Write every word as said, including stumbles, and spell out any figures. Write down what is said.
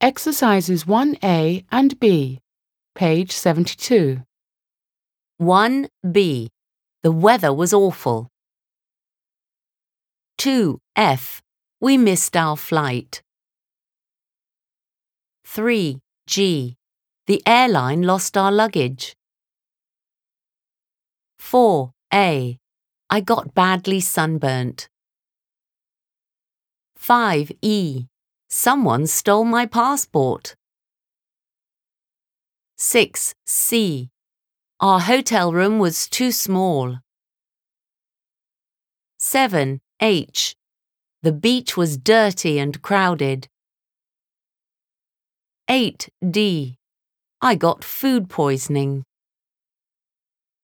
Exercises one A and B, page seventy-two. one B. The weather was awful. two F. We missed our flight. three G. The airline lost our luggage. four A. I got badly sunburnt. five E. Someone stole my passport. six C. Our hotel room was too small. seven H. The beach was dirty and crowded. eight D. I got food poisoning.